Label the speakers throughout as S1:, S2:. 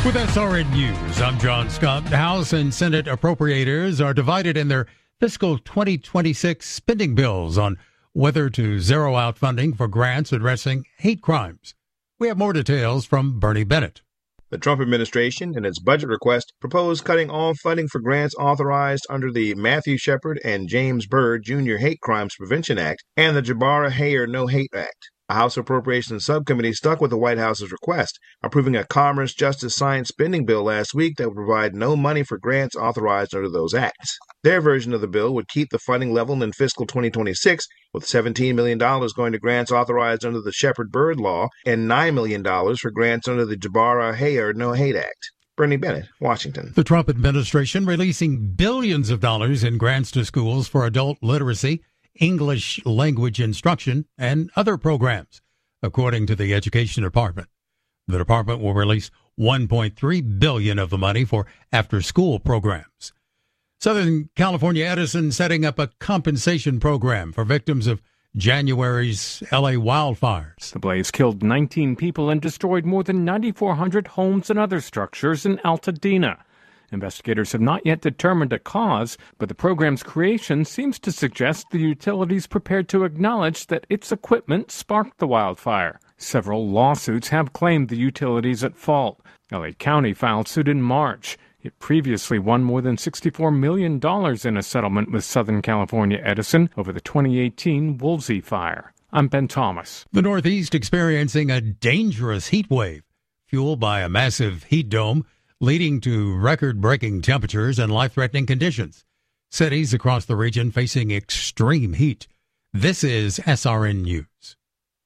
S1: With SRN News, I'm John Scott. House and Senate appropriators are divided in their fiscal 2026 spending bills on whether to zero out funding for grants addressing hate crimes. We have more details from Bernie Bennett.
S2: The Trump administration, in its budget request, proposed cutting all funding for grants authorized under the Matthew Shepard and James Byrd Jr. Hate Crimes Prevention Act and the Jabara Hayer No Hate Act. A House Appropriations Subcommittee stuck with the White House's request, approving a Commerce, Justice, Science spending bill last week that would provide no money for grants authorized under those acts. Their version of the bill would keep the funding level in fiscal 2026, with $17 million going to grants authorized under the Shepard-Byrd Law and $9 million for grants under the Jabara Hayer No Hate Act. Bernie Bennett, Washington.
S1: The Trump administration releasing billions of dollars in grants to schools for adult literacy, English language instruction, and other programs, according to the Education Department. The department will release $1.3 billion of the money for after-school programs. Southern California Edison setting up a compensation program for victims of January's L.A. wildfires.
S3: The blaze killed 19 people and destroyed more than 9,400 homes and other structures in Altadena. Investigators have not yet determined a cause, but the program's creation seems to suggest the utility is prepared to acknowledge that its equipment sparked the wildfire. Several lawsuits have claimed the utility is at fault. LA County filed suit in March. It previously won more than $64 million in a settlement with Southern California Edison over the 2018 Woolsey fire. I'm Ben Thomas.
S1: The Northeast experiencing a dangerous heat wave, fueled by a massive heat dome, leading to record-breaking temperatures and life-threatening conditions. Cities across the region facing extreme heat. This is SRN News.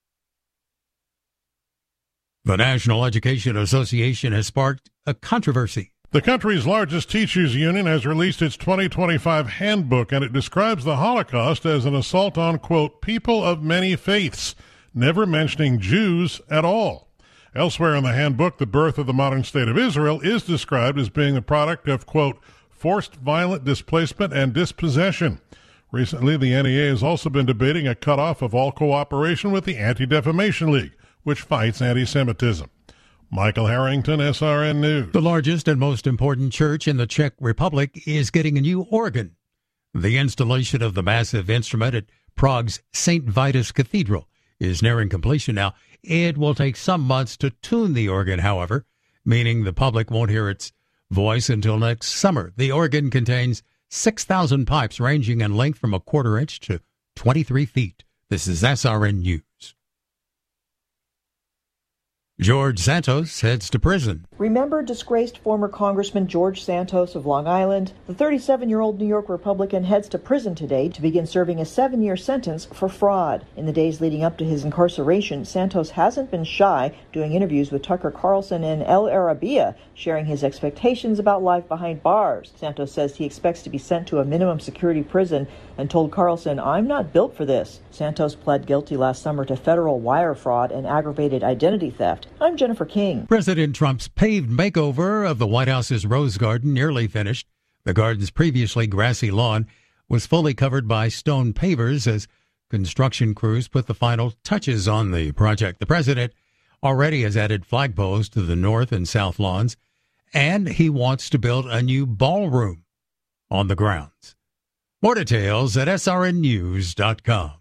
S1: The National Education Association has sparked a controversy.
S4: The country's largest teachers union has released its 2025 handbook, and it describes the Holocaust as an assault on, quote, people of many faiths, never mentioning Jews at all. Elsewhere in the handbook, the birth of the modern state of Israel is described as being the product of, quote, forced violent displacement and dispossession. Recently, the NEA has also been debating a cutoff of all cooperation with the Anti-Defamation League, which fights anti-Semitism. Michael Harrington, SRN News.
S1: The largest and most important church in the Czech Republic is getting a new organ. The installation of the massive instrument at Prague's St. Vitus Cathedral is nearing completion now. It will take some months to tune the organ, however, meaning the public won't hear its voice until next summer. The organ contains 6,000 pipes ranging in length from a quarter inch to 23 feet. This is SRN News. George Santos heads to prison.
S5: Remember disgraced former Congressman George Santos of Long Island? The 37-year-old New York Republican heads to prison today to begin serving a 7-year sentence for fraud. In the days leading up to his incarceration, Santos hasn't been shy doing interviews with Tucker Carlson and El Arabiya, sharing his expectations about life behind bars. Santos says he expects to be sent to a minimum security prison and told Carlson, "I'm not built for this." Santos pled guilty last summer to federal wire fraud and aggravated identity theft. I'm Jennifer King.
S1: President Trump's paved makeover of the White House's Rose Garden nearly finished. The garden's previously grassy lawn was fully covered by stone pavers as construction crews put the final touches on the project. The president already has added flagpoles to the north and south lawns, and he wants to build a new ballroom on the grounds. More details at srnnews.com.